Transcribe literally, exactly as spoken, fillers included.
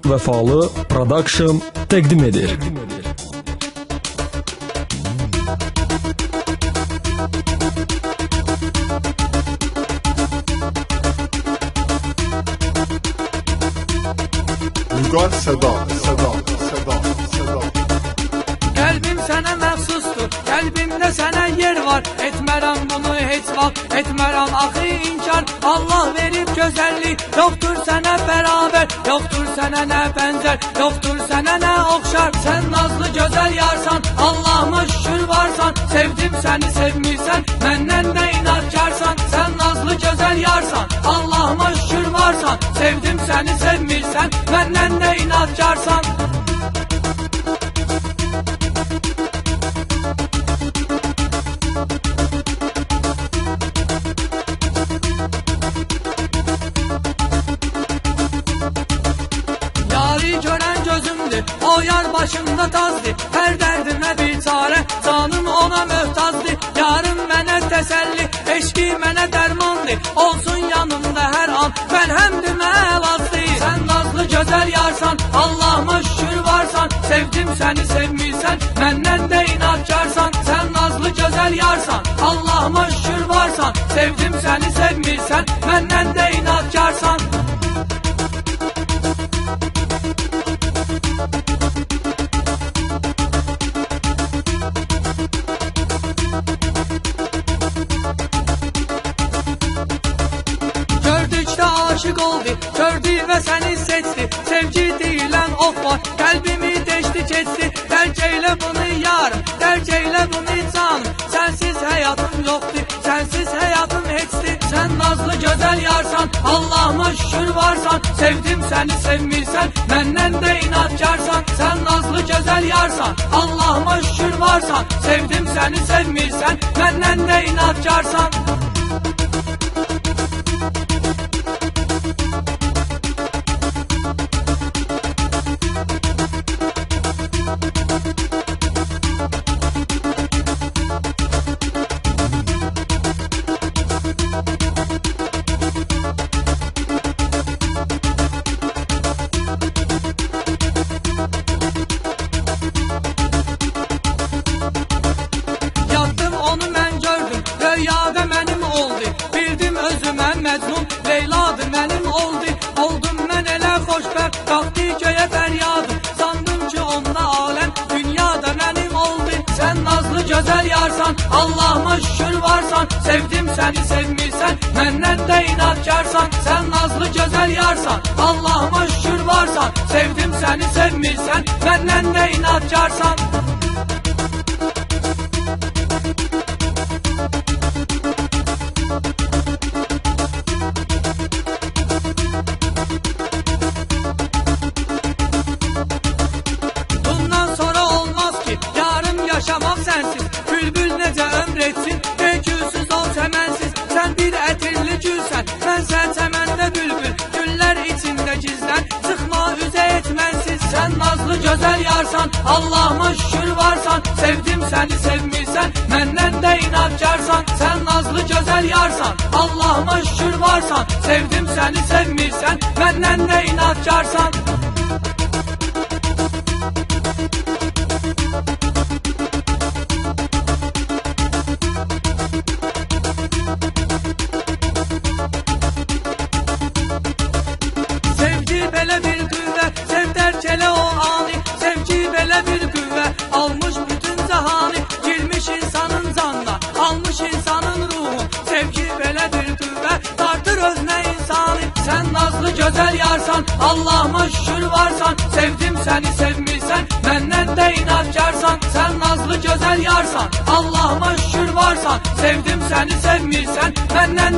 Vəfalı Production təqdim edir. Vüqar Səda, Səda, Səda, Səda. Qəlbim sənə məxsusdur, qəlbimdə sənə yer var. Etmərəm bunu heç vaxt, etmərəm axı inkar. Allah verib gözəllik, yoxdur sənə bərabər, yoxdur sənə nə bənzər, yoxdur sənə nə oxşar. Sən nazlı gözəl yarsan, Allahıma şükür varsan. Sevdim səni sevmirsən, məndən də inatkarsan. Sən nazlı gözəl yarsan, Allahıma şükür varsan. Sevdim səni sevmirsən, məndən də inatkarsan. Görən gözümdür, o yar başımda tazdır. Hər dərdimə bir çarə, canım ona möhtazdır. Yarım mənə təsəlli, eşqi mənə dərmandır. Olsun yanımda hər an, mən həmdimə əlazdır. Sən nazlı gözəl yarsan, Allahıma şükür varsan. Sevdim səni sevmirsən, məndən də inatkarsan. Sən nazlı gözəl yarsan, Allahıma şükür varsan. Sevdim səni sevmirsən, məndən də inatkarsan. Aşık oldu, gördü və səni seçdi. Sevgi deyilən ox var, qəlbimi deşdi keçdi. Dərk eylə bunu yarım, dərk eylə bunu canım. Sənsiz həyatım yoxdur, sənsiz həyatım heçdir. Sən nazlı gözəl yarsan, Allahıma şükür varsan. Sevdim səni sevmirsən, məndən də inatkarsan. Sən nazlı gözəl yarsan, Allahıma şükür varsan. Sevdim səni sevmirsən, məndən də inatkarsan. Rüyada mənim oldu, bildim özümə məcnun. Leyladır mənim oldu, oldum mən elə xoşbəxt. Qalxdı göyə fəryadım, sandım ki onunla aləm dünyada mənim oldu. Sən nazlı gözəl yarsan, Allahıma şükür varsan. Sevdim səni sevmirsən, məndən də inatkarsan. Sən nazlı gözəl yarsan, Allahıma şükür varsan. Sevdim səni sevmirsən, məndən də inatkarsan. Yaşamaq sənsiz, bülbül necə ömr etsin. Bekülsüz ol çəmənsiz, sən bir ətirli gülsən. Mənsən çəməndə bülbül, güllər içində gizlən. Çıxma üzə etmənsiz, sən nazlı gözəl yarsan. Allahıma şükür varsan, sevdim səni sevmirsən. Məndən də inatkarsan, sən nazlı gözəl yarsan. Allahıma şükür varsan, sevdim səni sevmirsən. Məndən də inatkarsan. Belə bir qüvvə, sev dərk elə o ani. Sevgi belə bir qüvvə, almış bütün cahanı. Girmiş insanın canına, almış insanın ruhu. Sevgi belə bir qüvvə, tartır özünə insanı. Sən nazlı gözəl yarsan, Allahıma şükür varsan. Sevdim səni sevmirsən, məndən də inatkarsan. Sən nazlı gözəl yarsan, Allahıma şükür varsan. Sevdim səni sevmirsən, məndən